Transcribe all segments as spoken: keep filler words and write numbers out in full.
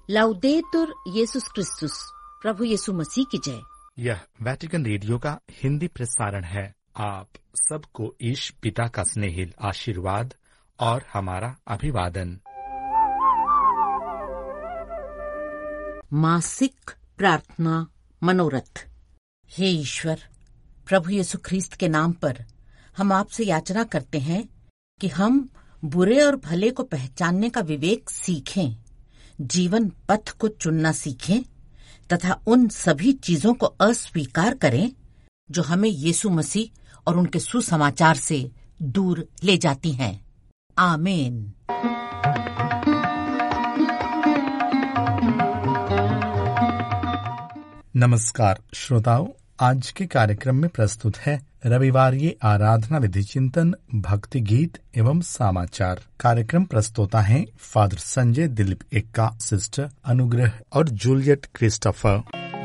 लाउदेतुर येसुस क्रिस्तुस, प्रभु यीशु मसीह की जय। यह वेटिकन रेडियो का हिंदी प्रसारण है। आप सबको ईश पिता का स्नेहिल आशीर्वाद और हमारा अभिवादन। मासिक प्रार्थना मनोरथ। हे ईश्वर, प्रभु यीशु ख्रीस्त के नाम पर हम आपसे याचना करते हैं कि हम बुरे और भले को पहचानने का विवेक सीखें, जीवन पथ को चुनना सीखें तथा उन सभी चीजों को अस्वीकार करें जो हमें यीशु मसीह और उनके सुसमाचार से दूर ले जाती हैं। आमीन। नमस्कार श्रोताओं, आज के कार्यक्रम में प्रस्तुत है रविवारीय आराधना विधि चिंतन, भक्ति गीत एवं समाचार। कार्यक्रम प्रस्तोता हैं फादर संजय दिलीप एक्का, सिस्टर अनुग्रह और जूलियट क्रिस्टोफर।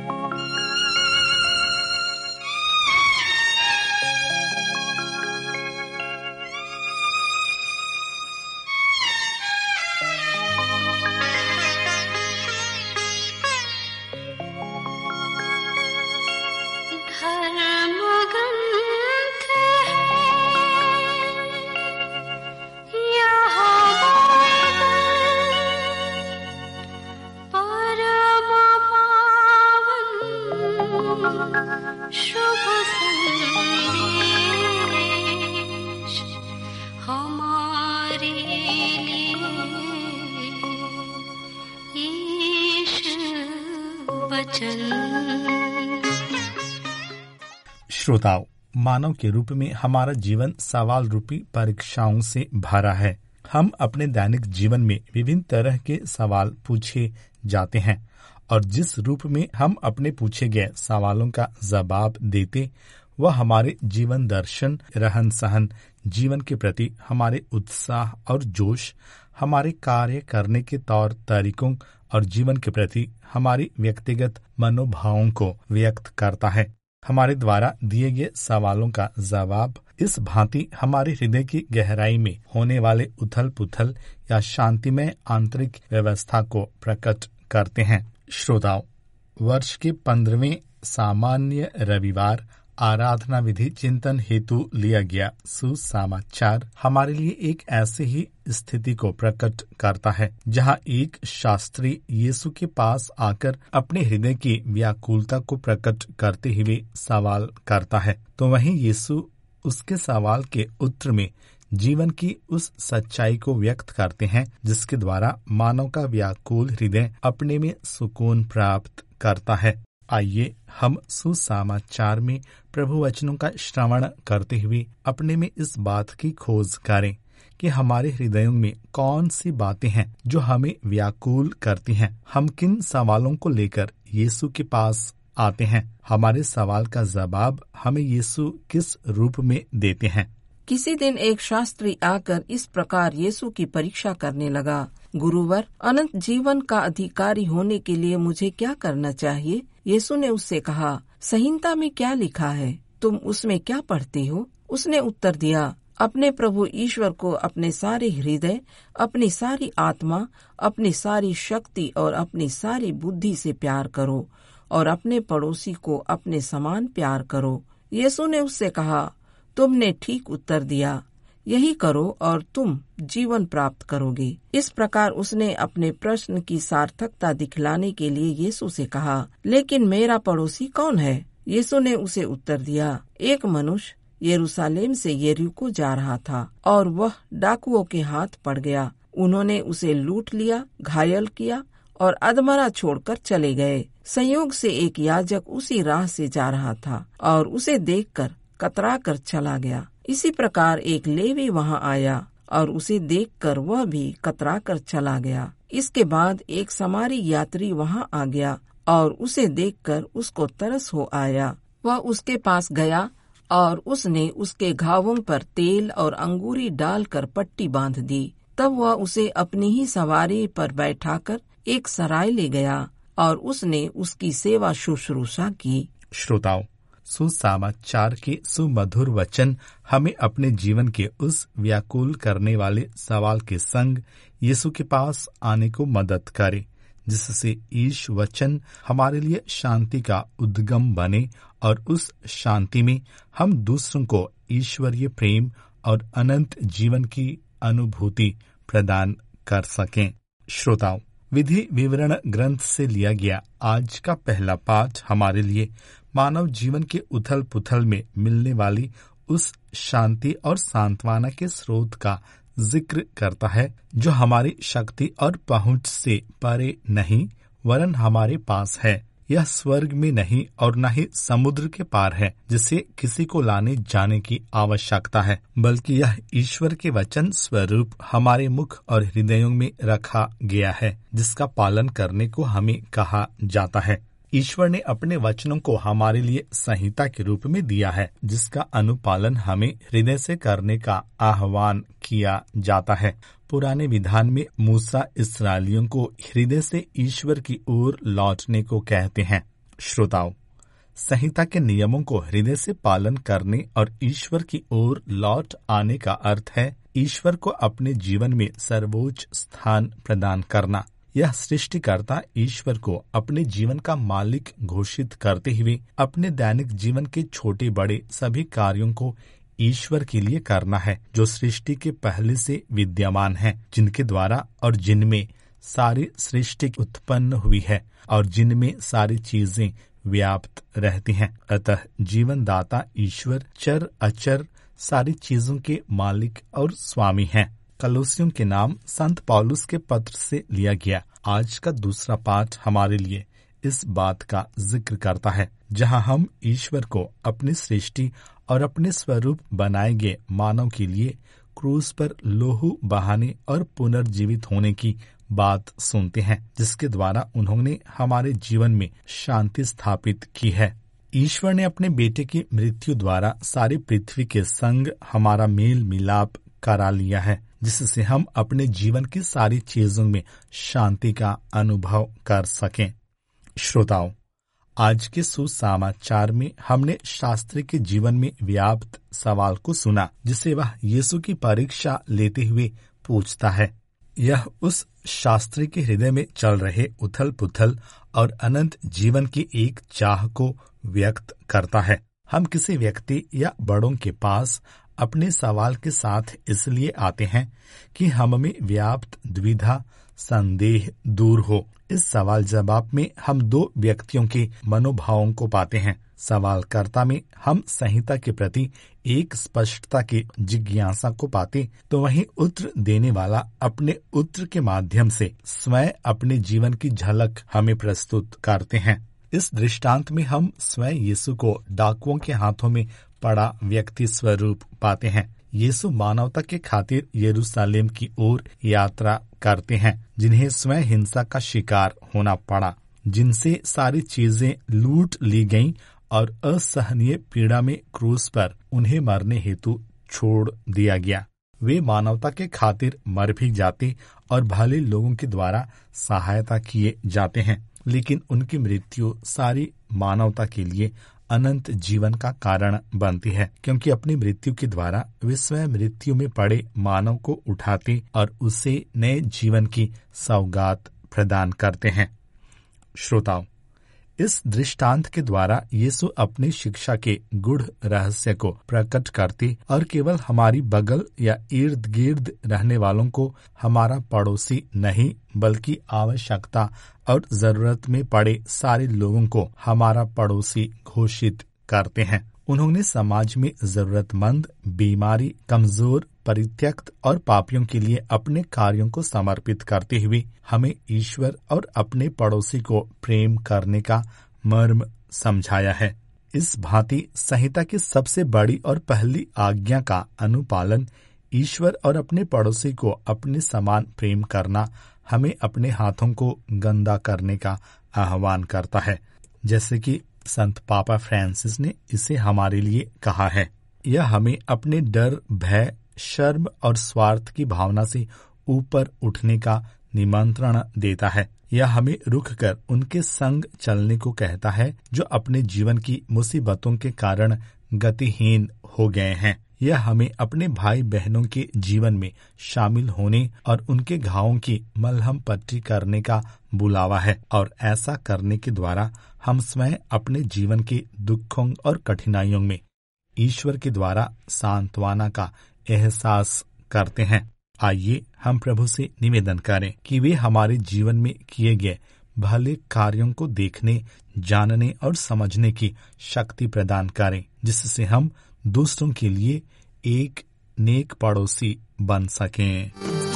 श्रोताओं, मानव के रूप में हमारा जीवन सवाल रूपी परीक्षाओं से भरा है। हम अपने दैनिक जीवन में विभिन्न तरह के सवाल पूछे जाते हैं और जिस रूप में हम अपने पूछे गए सवालों का जवाब देते वह हमारे जीवन दर्शन, रहन सहन, जीवन के प्रति हमारे उत्साह और जोश, हमारे कार्य करने के तौर तरीकों और जीवन के प्रति हमारी व्यक्तिगत मनोभावों को व्यक्त करता है। हमारे द्वारा दिए गए सवालों का जवाब इस भांति हमारे हृदय की गहराई में होने वाले उथल पुथल या शांतिमय आंतरिक व्यवस्था को प्रकट करते हैं। श्रोताओं, वर्ष के पंद्रहवें सामान्य रविवार आराधना विधि चिंतन हेतु लिया गया सुसमाचार हमारे लिए एक ऐसे ही स्थिति को प्रकट करता है जहां एक शास्त्री यीशु के पास आकर अपने हृदय की व्याकुलता को प्रकट करते हुए सवाल करता है, तो वहीं यीशु उसके सवाल के उत्तर में जीवन की उस सच्चाई को व्यक्त करते हैं जिसके द्वारा मानव का व्याकुल हृदय अपने में सुकून प्राप्त करता है। आइए हम सुसमाचार में प्रभु वचनों का श्रवण करते हुए अपने में इस बात की खोज करें कि हमारे हृदयों में कौन सी बातें हैं जो हमें व्याकुल करती हैं। हम किन सवालों को लेकर यीशु के पास आते हैं। हमारे सवाल का जवाब हमें यीशु किस रूप में देते हैं। किसी दिन एक शास्त्री आकर इस प्रकार यीशु की परीक्षा करने लगा, गुरुवर, अनंत जीवन का अधिकारी होने के लिए मुझे क्या करना चाहिए? यीशु ने उससे कहा, संहिता में क्या लिखा है, तुम उसमें क्या पढ़ती हो? उसने उत्तर दिया, अपने प्रभु ईश्वर को अपने सारे हृदय, अपनी सारी आत्मा, अपनी सारी शक्ति और अपनी सारी बुद्धि से प्यार करो और अपने पड़ोसी को अपने समान प्यार करो। यीशु ने उससे कहा, तुमने ठीक उत्तर दिया, यही करो और तुम जीवन प्राप्त करोगे। इस प्रकार उसने अपने प्रश्न की सार्थकता दिखलाने के लिए यीशु से कहा, लेकिन मेरा पड़ोसी कौन है? यीशु ने उसे उत्तर दिया, एक मनुष्य यरूशलेम से यरीको जा रहा था और वह डाकुओं के हाथ पड़ गया। उन्होंने उसे लूट लिया, घायल किया और अधमरा छोड़कर चले गए। संयोग से एक याजक उसी राह से जा रहा था और उसे देखकर कतरा कर चला गया। इसी प्रकार एक लेवी वहां आया और उसे देखकर वह भी कतरा कर चला गया। इसके बाद एक समारी यात्री वहां आ गया और उसे देखकर उसको तरस हो आया। वह उसके पास गया और उसने उसके घावों पर तेल और अंगूरी डालकर पट्टी बांध दी। तब वह उसे अपनी ही सवारी पर बैठाकर एक सराय ले गया और उसने उसकी सेवा शुश्रूषा की। श्रोताओं, सुसमाचार के सुमधुर वचन हमें अपने जीवन के उस व्याकुल करने वाले सवाल के संग यीशु के पास आने को मदद करे जिससे ईश वचन हमारे लिए शांति का उद्गम बने और उस शांति में हम दूसरों को ईश्वरीय प्रेम और अनंत जीवन की अनुभूति प्रदान कर सकें। श्रोताओं, विधि विवरण ग्रंथ से लिया गया आज का पहला पाठ हमारे लिए मानव जीवन के उथल पुथल में मिलने वाली उस शांति और सांत्वना के स्रोत का जिक्र करता है जो हमारी शक्ति और पहुंच से परे नहीं वरन हमारे पास है। यह स्वर्ग में नहीं और न ही समुद्र के पार है जिसे किसी को लाने जाने की आवश्यकता है, बल्कि यह ईश्वर के वचन स्वरूप हमारे मुख और हृदयों में रखा गया है, जिसका पालन करने को हमें कहा जाता है। ईश्वर ने अपने वचनों को हमारे लिए संहिता के रूप में दिया है, जिसका अनुपालन हमें हृदय से करने का आह्वान किया जाता है। पुराने विधान में मूसा इस्राएलियों को हृदय से ईश्वर की ओर लौटने को कहते हैं। श्रोताओं, संहिता के नियमों को हृदय से पालन करने और ईश्वर की ओर लौट आने का अर्थ है ईश्वर को अपने जीवन में सर्वोच्च स्थान प्रदान करना। यह सृष्टिकर्ता ईश्वर को अपने जीवन का मालिक घोषित करते हुए अपने दैनिक जीवन के छोटे बड़े सभी कार्यों को ईश्वर के लिए करना है, जो सृष्टि के पहले से विद्यमान है, जिनके द्वारा और जिनमें सारी सृष्टि उत्पन्न हुई है और जिनमें सारी चीजें व्याप्त रहती हैं। अतः जीवनदाता ईश्वर चर अचर सारी चीजों के मालिक और स्वामी हैं। कलोसियों के नाम संत पौलुस के पत्र से लिया गया आज का दूसरा पाठ हमारे लिए इस बात का जिक्र करता है, जहां हम ईश्वर को अपनी सृष्टि और अपने स्वरूप बनाए गए मानव के लिए क्रूस पर लोहू बहाने और पुनर्जीवित होने की बात सुनते हैं, जिसके द्वारा उन्होंने हमारे जीवन में शांति स्थापित की है। ईश्वर ने अपने बेटे की मृत्यु द्वारा सारी पृथ्वी के संग हमारा मेल मिलाप करा लिया है, जिससे हम अपने जीवन की सारी चीजों में शांति का अनुभव कर सकें। श्रोताओं, आज के सुसमाचार में हमने शास्त्री के जीवन में व्याप्त सवाल को सुना, जिसे वह यीशु की परीक्षा लेते हुए पूछता है। यह उस शास्त्री के हृदय में चल रहे उथल पुथल और अनंत जीवन की एक चाह को व्यक्त करता है। हम किसी व्यक्ति या बड़ों के पास अपने सवाल के साथ इसलिए आते हैं कि हम में व्याप्त द्विधा संदेह दूर हो। इस सवाल जवाब में हम दो व्यक्तियों के मनोभावों को पाते हैं। सवालकर्ता में हम संहिता के प्रति एक स्पष्टता की जिज्ञासा को पाते, तो वहीं उत्तर देने वाला अपने उत्तर के माध्यम से स्वयं अपने जीवन की झलक हमें प्रस्तुत करते हैं। इस दृष्टांत में हम स्वयं यीशु को डाकुओं के हाथों में पड़ा व्यक्ति स्वरूप पाते हैं। यीशु मानवता के खातिर यरूशलेम की ओर यात्रा करते हैं, जिन्हें स्वयं हिंसा का शिकार होना पड़ा, जिनसे सारी चीजें लूट ली गईं और असहनीय पीड़ा में क्रूस पर उन्हें मरने हेतु छोड़ दिया गया। वे मानवता के खातिर मर भी जाते और भले लोगों के द्वारा सहायता किए जाते हैं, लेकिन उनकी मृत्यु सारी मानवता के लिए अनंत जीवन का कारण बनती है, क्योंकि अपनी मृत्यु के द्वारा वे स्वयं मृत्यु में पड़े मानव को उठाते और उसे नए जीवन की सौगात प्रदान करते हैं। श्रोताओं, इस दृष्टांत के द्वारा यीशु अपनी शिक्षा के गूढ़ रहस्य को प्रकट करते और केवल हमारी बगल या इर्द गिर्द रहने वालों को हमारा पड़ोसी नहीं, बल्कि आवश्यकता और जरूरत में पड़े सारे लोगों को हमारा पड़ोसी घोषित करते हैं। उन्होंने समाज में जरूरतमंद, बीमारी, कमजोर, परित्यक्त और पापियों के लिए अपने कार्यों को समर्पित करते हुए हमें ईश्वर और अपने पड़ोसी को प्रेम करने का मर्म समझाया है। इस भांति संहिता की सबसे बड़ी और पहली आज्ञा का अनुपालन ईश्वर और अपने पड़ोसी को अपने समान प्रेम करना हमें अपने हाथों को गंदा करने का आह्वान करता है, जैसे कि संत पापा फ्रांसिस ने इसे हमारे लिए कहा है। यह हमें अपने डर, भय, शर्म और स्वार्थ की भावना से ऊपर उठने का निमंत्रण देता है। यह हमें रुककर उनके संग चलने को कहता है जो अपने जीवन की मुसीबतों के कारण गतिहीन हो गए हैं। यह हमें अपने भाई बहनों के जीवन में शामिल होने और उनके घावों की मलहम पट्टी करने का बुलावा है, और ऐसा करने के द्वारा हम स्वयं अपने जीवन के दुखों और कठिनाइयों में ईश्वर के द्वारा सांत्वना का एहसास करते हैं। आइए हम प्रभु से निवेदन करें कि वे हमारे जीवन में किए गए भले कार्यों को देखने, जानने और समझने की शक्ति प्रदान करें, जिससे हम दूसरों के लिए एक नेक पड़ोसी बन सकें।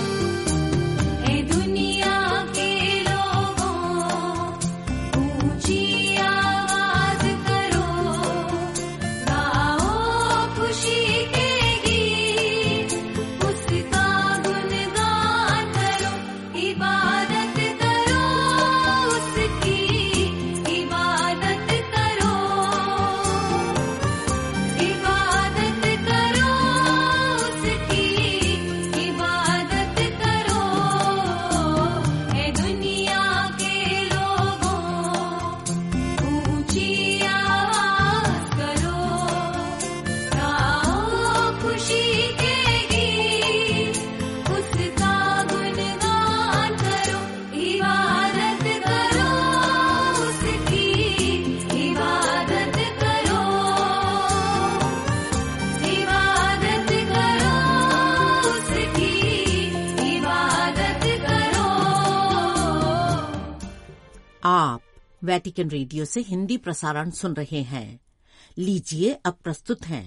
आप वेटिकन रेडियो से हिंदी प्रसारण सुन रहे हैं। लीजिए अब प्रस्तुत हैं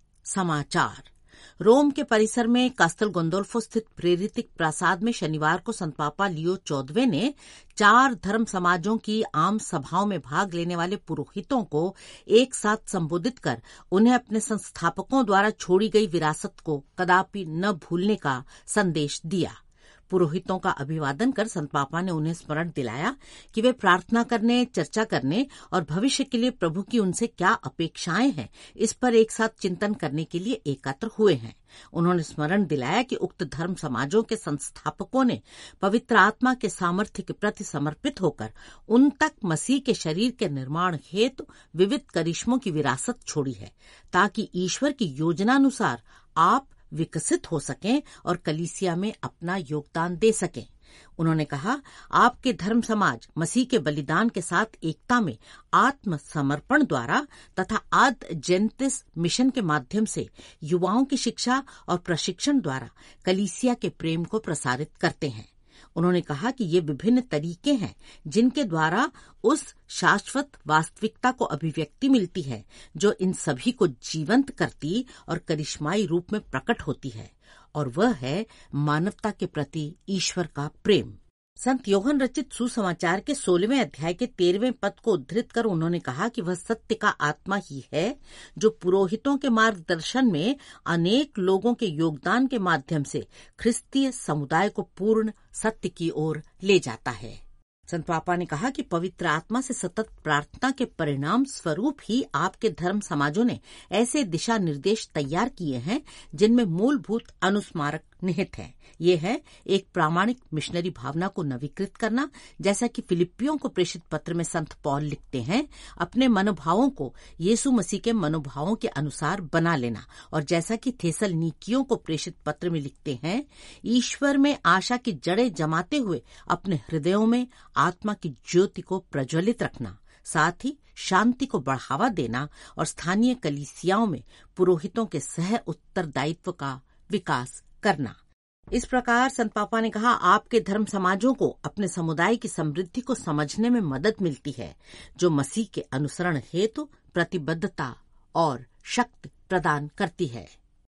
समाचार। रोम के परिसर में कास्tel गोंदोल्फो स्थित प्रेरितिक प्रासाद में शनिवार को संत पापा लियो चौदहवें ने चार धर्म समाजों की आम सभाओं में भाग लेने वाले पुरोहितों को एक साथ संबोधित कर उन्हें अपने संस्थापकों द्वारा छोड़ी गई विरासत को कदापि न भूलने का संदेश दिया। पुरोहितों का अभिवादन कर संत पापा ने उन्हें स्मरण दिलाया कि वे प्रार्थना करने, चर्चा करने और भविष्य के लिए प्रभु की उनसे क्या अपेक्षाएं हैं, इस पर एक साथ चिंतन करने के लिए एकत्र हुए हैं। उन्होंने स्मरण दिलाया कि उक्त धर्म समाजों के संस्थापकों ने पवित्र आत्मा के सामर्थ्य के प्रति समर्पित होकर उन तक मसीह के शरीर के निर्माण हेतु विविध करिश्मों की विरासत छोड़ी है, ताकि ईश्वर की योजनानुसार आप विकसित हो सकें और कलीसिया में अपना योगदान दे सकें। उन्होंने कहा, आपके धर्म समाज मसीह के बलिदान के साथ एकता में आत्मसमर्पण द्वारा तथा आद जेंतिस मिशन के माध्यम से युवाओं की शिक्षा और प्रशिक्षण द्वारा कलीसिया के प्रेम को प्रसारित करते हैं। उन्होंने कहा कि ये विभिन्न तरीके हैं जिनके द्वारा उस शाश्वत वास्तविकता को अभिव्यक्ति मिलती है जो इन सभी को जीवंत करती और करिश्माई रूप में प्रकट होती है, और वह है मानवता के प्रति ईश्वर का प्रेम। संत योहन रचित सुसमाचार के सोलहवें अध्याय के तेरहवें पद को उद्धृत कर उन्होंने कहा कि वह सत्य का आत्मा ही है जो पुरोहितों के मार्गदर्शन में अनेक लोगों के योगदान के माध्यम से ख्रिस्तीय समुदाय को पूर्ण सत्य की ओर ले जाता है। संत पापा ने कहा कि पवित्र आत्मा से सतत प्रार्थना के परिणाम स्वरूप ही आपके धर्म समाजों ने ऐसे दिशा निर्देश तैयार किए हैं जिनमें मूलभूत अनुस्मारक निहित है। ये है एक प्रामाणिक मिशनरी भावना को नवीकृत करना, जैसा कि फिलिपियों को प्रेषित पत्र में संत पौल लिखते हैं, अपने मनोभावों को यीशु मसीह के मनोभावों के अनुसार बना लेना, और जैसा कि थेसलनीकियों को प्रेषित पत्र में लिखते हैं, ईश्वर में आशा की जड़ें जमाते हुए अपने हृदयों में आत्मा की ज्योति को प्रज्वलित रखना, साथ ही शांति को बढ़ावा देना और स्थानीय कलीसियाओं में पुरोहितों के सह उत्तरदायित्व का विकास करना। इस प्रकार संत पापा ने कहा, आपके धर्म समाजों को अपने समुदाय की समृद्धि को समझने में मदद मिलती है, जो मसीह के अनुसरण हेतु प्रतिबद्धता और शक्ति प्रदान करती है।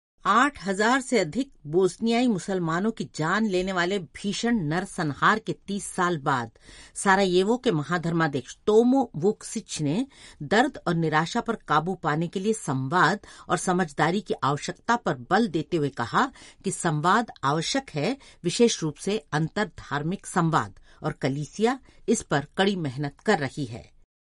आठ हजार से अधिक बोस्नियाई मुसलमानों की जान लेने वाले भीषण नरसंहार के तीस साल बाद सारायेवो के महाधर्माध्यक्ष तोमो वुकसिच ने दर्द और निराशा पर काबू पाने के लिए संवाद और समझदारी की आवश्यकता पर बल देते हुए कहा कि संवाद आवश्यक है, विशेष रूप से अंतर धार्मिक संवाद, और कलीसिया इस पर कड़ी मेहनत कर रही है।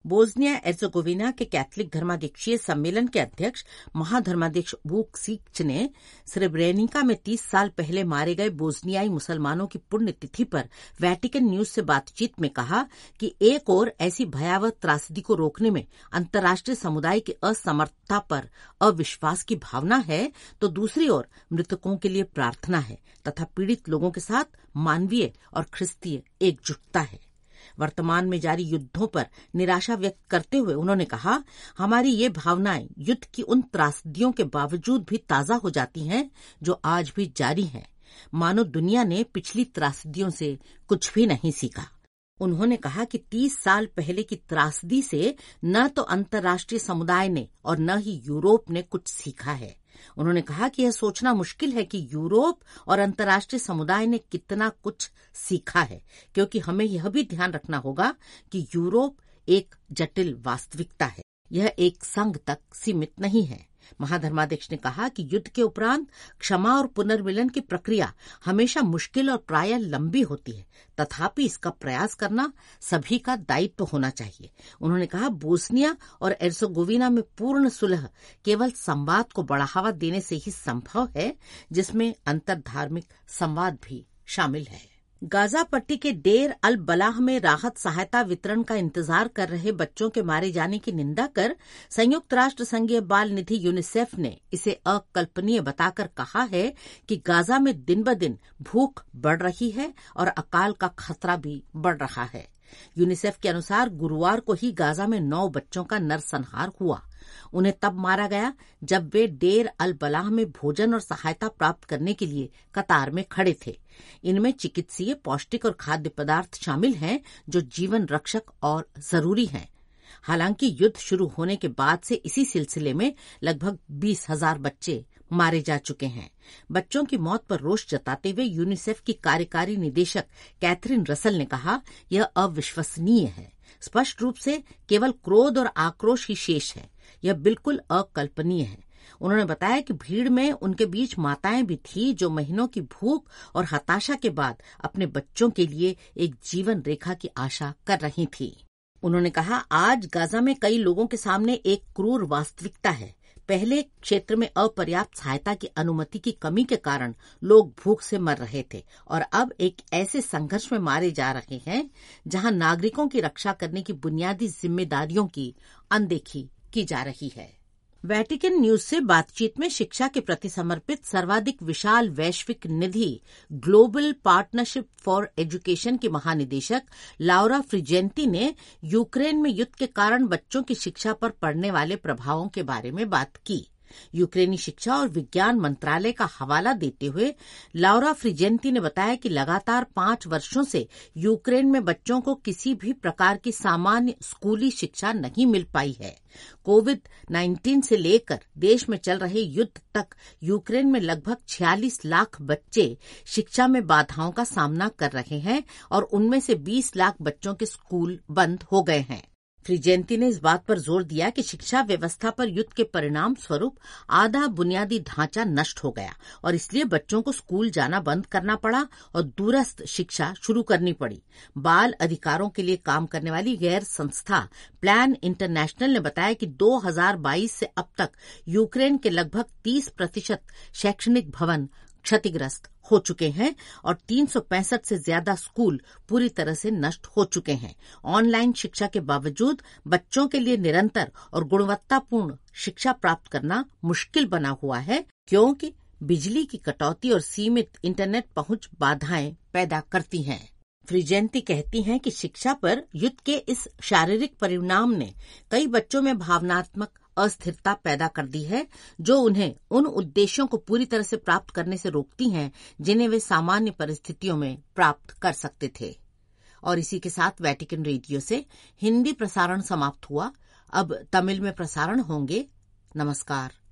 बोस्निया एर्जेगोविना के कैथलिक धर्माध्यक्षीय सम्मेलन के अध्यक्ष महाधर्माध्यक्ष वुकसिच ने स्रेब्रेनिका में तीस साल पहले मारे गए बोस्नियाई मुसलमानों की पुण्यतिथि पर वेटिकन न्यूज से बातचीत में कहा कि एक ओर ऐसी भयावह त्रासदी को रोकने में अंतर्राष्ट्रीय समुदाय की असमर्थता पर अविश्वास की भावना है, तो दूसरी ओर मृतकों के लिए प्रार्थना है तथा पीड़ित लोगों के साथ मानवीय और ख्रिस्तीय एकजुटता है। वर्तमान में जारी युद्धों पर निराशा व्यक्त करते हुए उन्होंने कहा, हमारी ये भावनाएं युद्ध की उन त्रासदियों के बावजूद भी ताजा हो जाती हैं जो आज भी जारी हैं। मानो दुनिया ने पिछली त्रासदियों से कुछ भी नहीं सीखा। उन्होंने कहा कि तीस साल पहले की त्रासदी से न तो अंतर्राष्ट्रीय समुदाय ने और न ही यूरोप ने कुछ सीखा है। उन्होंने कहा कि यह सोचना मुश्किल है कि यूरोप और अंतर्राष्ट्रीय समुदाय ने कितना कुछ सीखा है, क्योंकि हमें यह भी ध्यान रखना होगा कि यूरोप एक जटिल वास्तविकता है, यह एक संघ तक सीमित नहीं है। महाधर्माध्यक्ष ने कहा कि युद्ध के उपरांत क्षमा और पुनर्मिलन की प्रक्रिया हमेशा मुश्किल और प्रायः लंबी होती है, तथापि इसका प्रयास करना सभी का दायित्व होना चाहिए। उन्होंने कहा, बोस्निया और एर्जेगोविना में पूर्ण सुलह केवल संवाद को बढ़ावा देने से ही संभव है, जिसमें अंतर्धार्मिक संवाद भी शामिल है। गाजा पट्टी के डेर अल बलाह में राहत सहायता वितरण का इंतजार कर रहे बच्चों के मारे जाने की निंदा कर संयुक्त राष्ट्र संघीय बाल निधि यूनिसेफ ने इसे अकल्पनीय बताकर कहा है कि गाजा में दिन ब दिन भूख बढ़ रही है और अकाल का खतरा भी बढ़ रहा है। यूनिसेफ के अनुसार गुरुवार को ही गाजा में नौ बच्चों का नरसंहार हुआ। उन्हें तब मारा गया जब वे डेर अल बलाह में भोजन और सहायता प्राप्त करने के लिए कतार में खड़े थे। इनमें चिकित्सीय, पौष्टिक और खाद्य पदार्थ शामिल हैं जो जीवन रक्षक और जरूरी हैं। हालांकि युद्ध शुरू होने के बाद से इसी सिलसिले में लगभग बीस हजार बच्चे मारे जा चुके हैं। बच्चों की मौत पर रोष जताते हुए यूनिसेफ की कार्यकारी निदेशक कैथरीन रसल ने कहा, यह अविश्वसनीय है। स्पष्ट रूप से केवल क्रोध और आक्रोश ही शेष है। यह बिल्कुल अकल्पनीय है। उन्होंने बताया कि भीड़ में उनके बीच माताएं भी थी जो महीनों की भूख और हताशा के बाद अपने बच्चों के लिए एक जीवन रेखा की आशा कर रही थी। उन्होंने कहा, आज गाजा में कई लोगों के सामने एक क्रूर वास्तविकता है। पहले क्षेत्र में अपर्याप्त सहायता की अनुमति की कमी के कारण लोग भूख से मर रहे थे और अब एक ऐसे संघर्ष में मारे जा रहे हैं जहां नागरिकों की रक्षा करने की बुनियादी जिम्मेदारियों की अनदेखी की जा रही है। वेटिकन न्यूज से बातचीत में शिक्षा के प्रति समर्पित सर्वाधिक विशाल वैश्विक निधि ग्लोबल पार्टनरशिप फॉर एजुकेशन की महानिदेशक लाउरा फ्रिजेंटी ने यूक्रेन में युद्ध के कारण बच्चों की शिक्षा पर पड़ने वाले प्रभावों के बारे में बात की। यूक्रेनी शिक्षा और विज्ञान मंत्रालय का हवाला देते हुए लाउरा फ्रिजेंटी ने बताया कि लगातार पांच वर्षों से यूक्रेन में बच्चों को किसी भी प्रकार की सामान्य स्कूली शिक्षा नहीं मिल पाई है। कोविड नाइन्टीन से लेकर देश में चल रहे युद्ध तक यूक्रेन में लगभग छियालीस लाख बच्चे शिक्षा में बाधाओं का सामना कर रहे हैं और उनमें से बीस लाख बच्चों के स्कूल बंद हो गए हैं। फ्रिजेंटी ने इस बात पर जोर दिया कि शिक्षा व्यवस्था पर युद्ध के परिणाम स्वरूप आधा बुनियादी ढांचा नष्ट हो गया और इसलिए बच्चों को स्कूल जाना बंद करना पड़ा और दूरस्थ शिक्षा शुरू करनी पड़ी। बाल अधिकारों के लिए काम करने वाली गैर संस्था प्लान इंटरनेशनल ने बताया कि दो हज़ार बाईस से अब तक यूक्रेन के लगभग तीस प्रतिशत शैक्षणिक भवन क्षतिग्रस्त हो चुके हैं और तीन सौ पैंसठ से ज्यादा स्कूल पूरी तरह से नष्ट हो चुके हैं। ऑनलाइन शिक्षा के बावजूद बच्चों के लिए निरंतर और गुणवत्तापूर्ण शिक्षा प्राप्त करना मुश्किल बना हुआ है, क्योंकि बिजली की कटौती और सीमित इंटरनेट पहुंच बाधाएं पैदा करती हैं। फ्रिजेंटी कहती हैं कि शिक्षा पर युद्ध के इस शारीरिक परिणाम ने कई बच्चों में भावनात्मक अस्थिरता पैदा कर दी है, जो उन्हें उन उद्देश्यों को पूरी तरह से प्राप्त करने से रोकती हैं जिन्हें वे सामान्य परिस्थितियों में प्राप्त कर सकते थे। और इसी के साथ वेटिकन रेडियो से हिंदी प्रसारण समाप्त हुआ। अब तमिल में प्रसारण होंगे। नमस्कार।